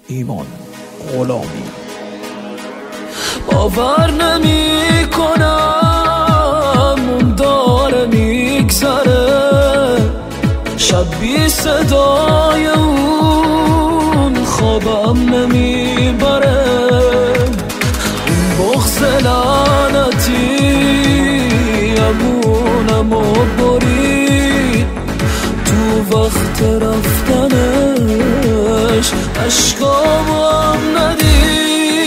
ایمان غلامی. باور نمی کنم اون داره میگذره، شب بی صدای اون خوابم نمیبره. اون بغض لعنتی امونمو برید تو وقت رفتنش، عشقامو هم ندید.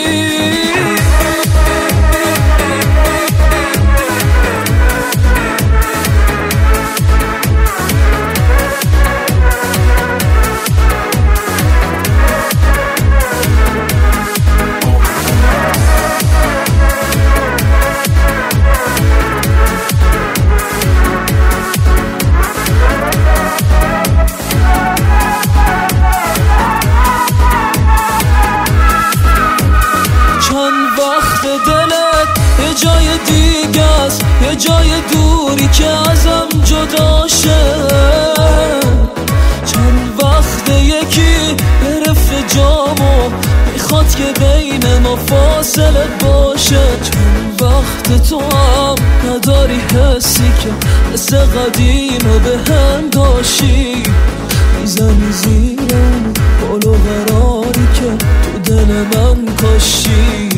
جای دیگه است، یه جای دوری که ازم جدا شه. چند وقت یکی گرفت جامو میخواد که بین ما فاصله باشه. چند وقت تو هم نداری حسی که حس قدیمو به هم داشتی، میزنی زیرم بالو قراری که تو دل من کاشی.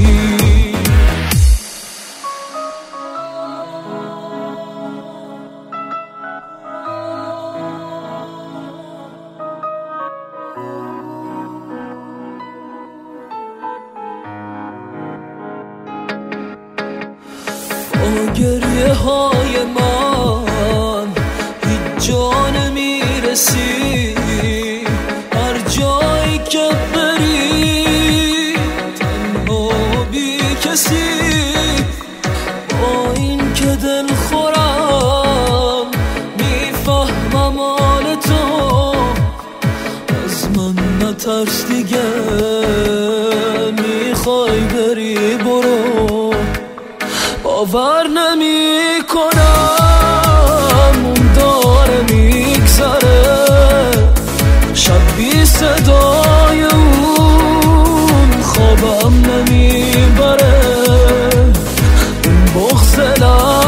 گریه های من هیچ جا نمیرسی، هر جایی که بری تنها بی کسی. با این که دل خورم میفهمم حال تو، از من نترس دیگه، میخوای بری برو. باور نمی کنم اون داره میگذره، شب بی صدای اون خوابم نمیبره. اون بغض